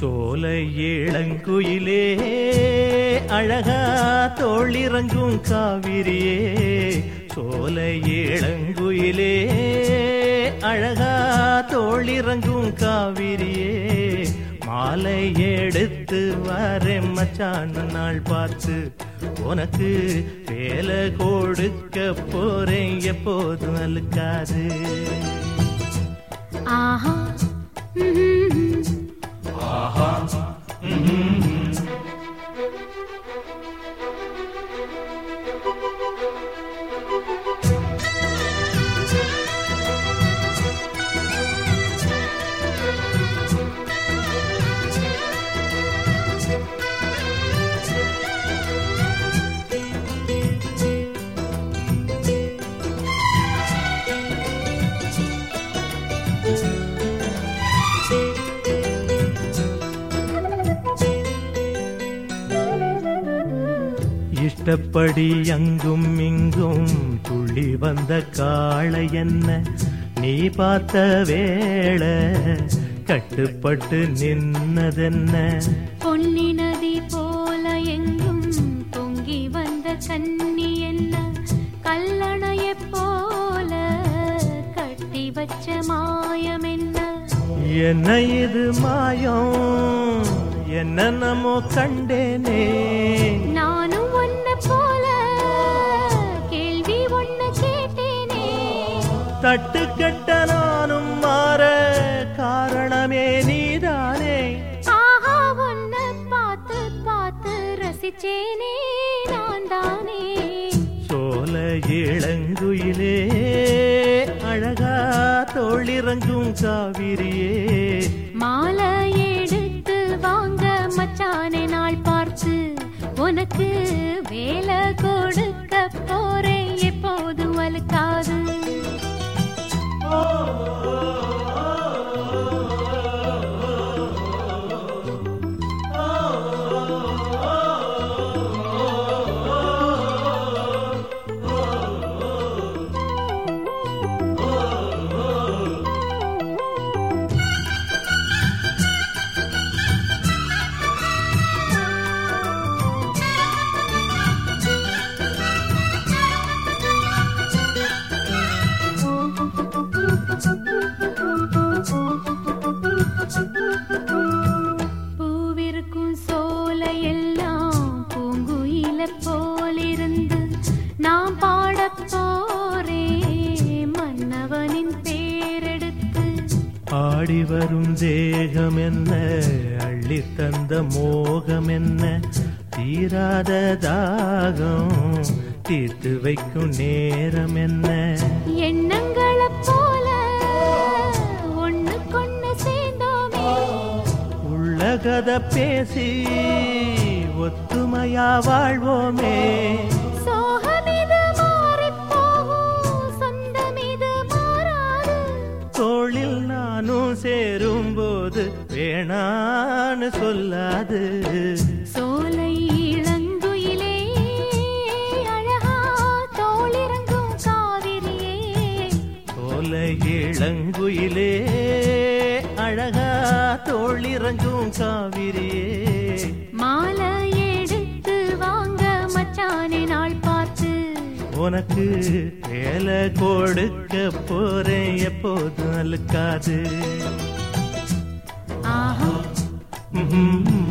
சோலை இளங்குயிலே அழகா தோளிறங்கும் காவிரியே, சோலை இளங்குயிலே அழகா தோளிறங்கும் காவிரியே, மாலை எடுத்து வரேன் மச்சான் நாள் பார்த்து, உனக்கு வேலை கொடுக்க போறேன் எப்போதும் அழுக்காது. ஆஹா ஆஹா இஷ்டப்படி அங்கும் இங்கும் துள்ளி வந்த காளை என்ன, நீ பார்த்த வேளை கட்டுப்பட்டு நின்னதென்ன, பொன்னி நதி போல எங்கும் பொங்கி வந்த கன்னி என்ன, கல்லணைய போல கட்டி வச்ச மாயம் என்ன, என்ன இது மாயம் என்ன நம்மோ கண்டேனே, நானும் ஒன்ன போல கேள்வி ஒன்ன கேட்டேனே, தட்டு கட்ட நானும் மாற காரணமே நீதானே, ஆஹா ஒன்ன பார்த்து பார்த்து ரசிச்சேனே நான் தானே, சோல இளங்குயிலே அழகா தோளிறங்கும் காவிரியே, மாலை எடுத்து வாங்க மச்சானே நாள் பார்த்து, உனக்கு வேலை கொடுக்க போறேன் எப்போதும் அழுக்காது. பூவிருக்கும் சோலை எல்லாம் பூங்குயில போலிருந்து, நான் பாடப் போறேன் மன்னவனின் பேரெடுத்து, ஆடி வரும் தேகம் என்ன அள்ளி தந்த மோகம் என்ன, தீராத தாகம் தீர்த்து வைக்கும் நேரம் என்ன, எண்ணங்களை போல ஒண்ணு கொண்டு சேர்ந்தோமே, உள்ளகத பேசி ஒத்துமையா வாழ்வோமே, சோகமிது மாறிப் போகும் சொந்தமிது மாறாது, தோளில் நானும் சேரும்போது வேணான்னு சொல்லாது, சோலை இளங்குயிலே அழகா தோளிறங்கும் காவிரியே, சோலை இளங்குயிலே அழகா தோளிறங்கும் காவிரியே, மாலை எடுத்து வாங்க மச்சானே நாள் பார்த்து, உனக்கு வேலை கொடுக்க போறேன் எப்போதும் அழுக்காது. ஆஹா